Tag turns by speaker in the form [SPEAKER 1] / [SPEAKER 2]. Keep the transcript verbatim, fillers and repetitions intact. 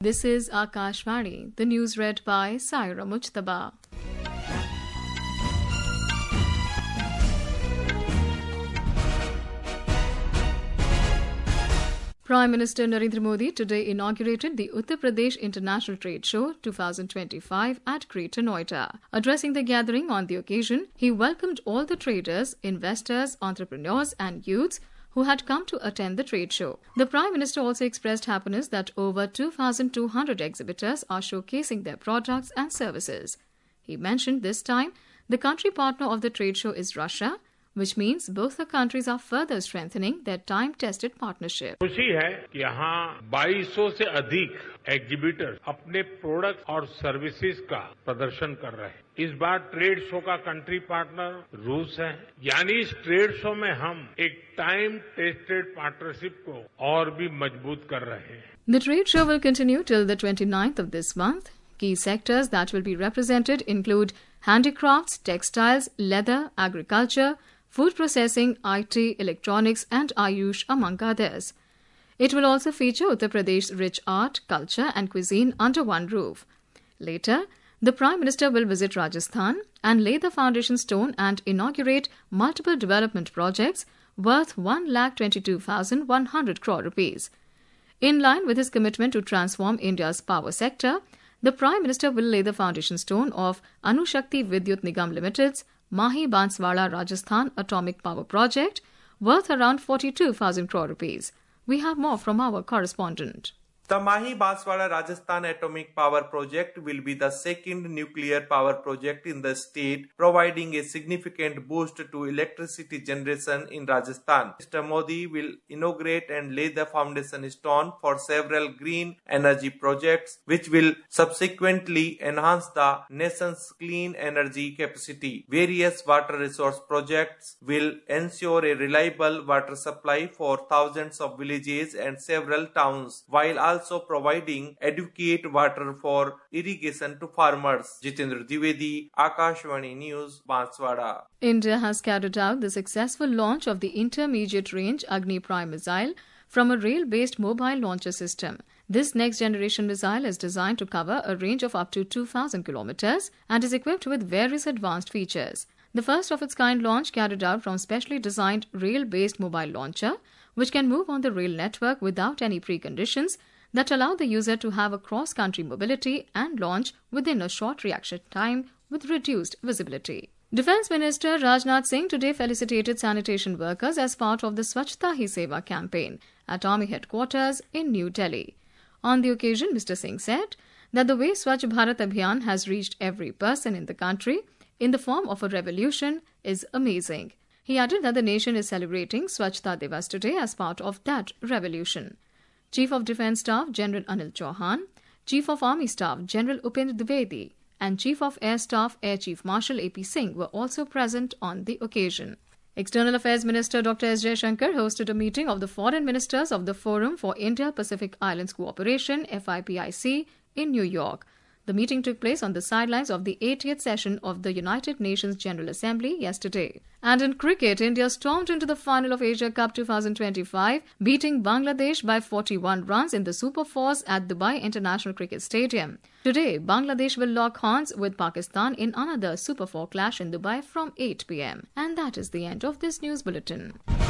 [SPEAKER 1] This is Akashvani, the news read by Saira Mujtaba. Prime Minister Narendra Modi today inaugurated the Uttar Pradesh International Trade Show twenty twenty-five at Greater Noida. Addressing the gathering on the occasion, he welcomed all the traders, investors, entrepreneurs and youths who had come to attend the trade show. The Prime Minister also expressed happiness that over two thousand two hundred exhibitors are showcasing their products and services. He mentioned this time the country partner of the trade show is Russia, which means both the countries are further strengthening their time-tested partnership.
[SPEAKER 2] खुशी है कि यहाँ बाईस सौ से अधिक exhibitor अपने product और सर्विसेज का प्रदर्शन कर रहे हैं। इस बार ट्रेड शो का कंट्री पार्टनर रूस है, यानी इस ट्रेड शो में हम एक टाइम टेस्टेड पार्टनरशिप को और भी मजबूत कर रहे हैं।
[SPEAKER 1] The trade show will continue till the twenty-ninth of this month. Key sectors that will be represented include handicrafts, textiles, leather, agriculture, food processing, I T, electronics and Ayush among others. It will also feature Uttar Pradesh's rich art, culture and cuisine under one roof. Later, the Prime Minister will visit Rajasthan and lay the foundation stone and inaugurate multiple development projects worth one lakh twenty-two thousand one hundred crore rupees. In line with his commitment to transform India's power sector, the Prime Minister will lay the foundation stone of Anushakti Vidyut Nigam Limited's Mahi Banswara Rajasthan Atomic Power Project worth around forty-two thousand crore rupees. We have more from our correspondent.
[SPEAKER 3] The Mahi Banswara Rajasthan Atomic Power Project will be the second nuclear power project in the state, providing a significant boost to electricity generation in Rajasthan. Mister Modi will inaugurate and lay the foundation stone for several green energy projects, which will subsequently enhance the nation's clean energy capacity. Various water resource projects will ensure a reliable water supply for thousands of villages and several towns, while also also providing adequate water for irrigation to farmers. Jitendra Dwivedi, Akashvani News, Banswara.
[SPEAKER 1] India has carried out the successful launch of the intermediate range Agni Prime missile from a rail-based mobile launcher system. This next-generation missile is designed to cover a range of up to two thousand kilometers and is equipped with various advanced features. The first of its kind launch carried out from specially designed rail-based mobile launcher, which can move on the rail network without any preconditions, that allow the user to have a cross-country mobility and launch within a short reaction time with reduced visibility. Defence Minister Rajnath Singh today felicitated sanitation workers as part of the Swachhta Hi Seva campaign at Army headquarters in New Delhi. On the occasion, Mister Singh said that the way Swachh Bharat Abhiyan has reached every person in the country in the form of a revolution is amazing. He added that the nation is celebrating Swachhta Divas today as part of that revolution. Chief of Defence Staff General Anil Chauhan, Chief of Army Staff General Upendra Dwivedi and Chief of Air Staff Air Chief Marshal A P Singh were also present on the occasion. External Affairs Minister Doctor S Jaishankar hosted a meeting of the foreign ministers of the Forum for Indo-Pacific Islands Cooperation F I P I C in New York. The meeting took place on the sidelines of the eightieth session of the United Nations General Assembly yesterday. And in cricket, India stormed into the final of Asia Cup twenty twenty-five, beating Bangladesh by forty-one runs in the Super Fours at Dubai International Cricket Stadium. Today, Bangladesh will lock horns with Pakistan in another Super Four clash in Dubai from eight p m. And that is the end of this news bulletin.